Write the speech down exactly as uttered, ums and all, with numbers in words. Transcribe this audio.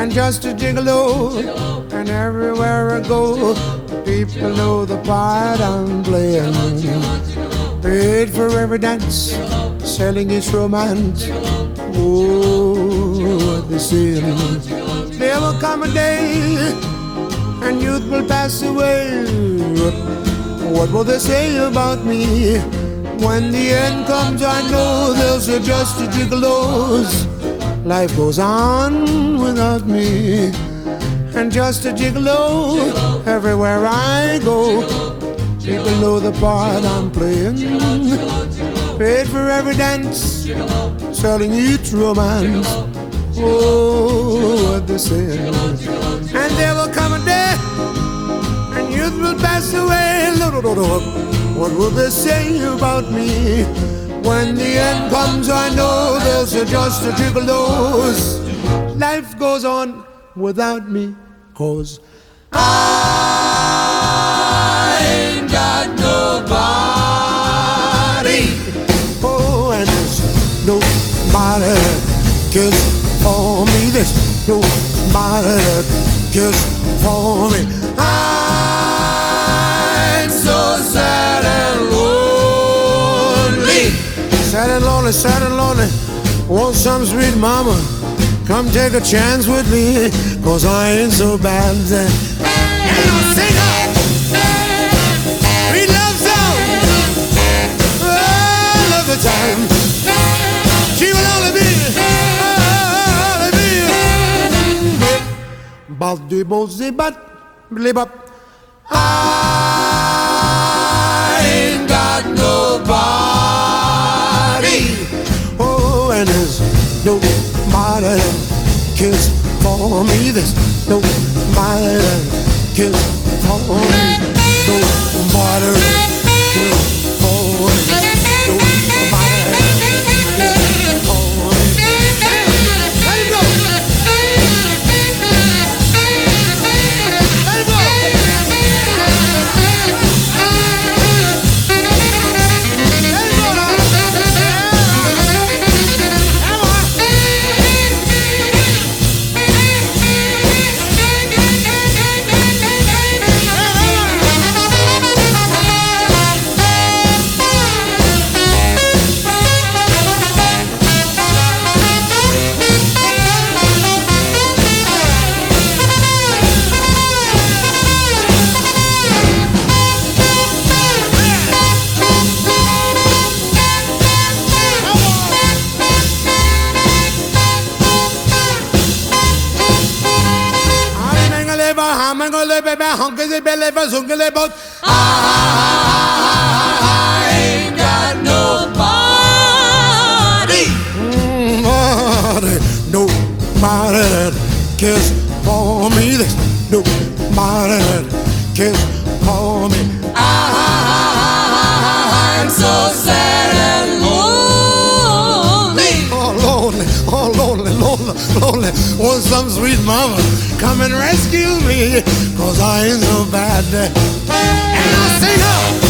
and just a gigolo. And everywhere I go, people know the part I'm playing. Paid for every dance, selling its romance. Oh, what they say. There will come a day, and youth will pass away. What will they say about me? When the end comes, I know they'll say just a gigolos. Life goes on without me, and just a gigolo. Everywhere I go, people know the part I'm playing. Paid for every dance, selling each romance. Oh, what they say. And there will come a day, and youth will pass away. What will they say about me? When the end comes, I know they'll say just a gigolos. Life goes on without me, 'cause I ain't got nobody. Oh, and there's nobody that cares for me. There's nobody that cares for me. I'm so sad and lonely. Sad and lonely, sad and lonely. Want some sweet mama, come take a chance with me, 'cause I ain't so bad. And I'll sing her sweet love song. Oh, love the time. She will only be, only be. But the bozy but live up. I ain't got nobody. Oh, and there's nobody that cares for me. There's nobody that cares for me. Nobody that cares for me. Nobody that cares for me. Let it go. Let it go. I ain't got nobody. Nobody, nobody that cares for me. There's nobody that cares for me. I'm so sad and lonely. Oh, lonely, oh, lonely, lonely, lonely. Want some sweet mama, come and rescue me, 'cause I ain't so bad. And I'll sing up.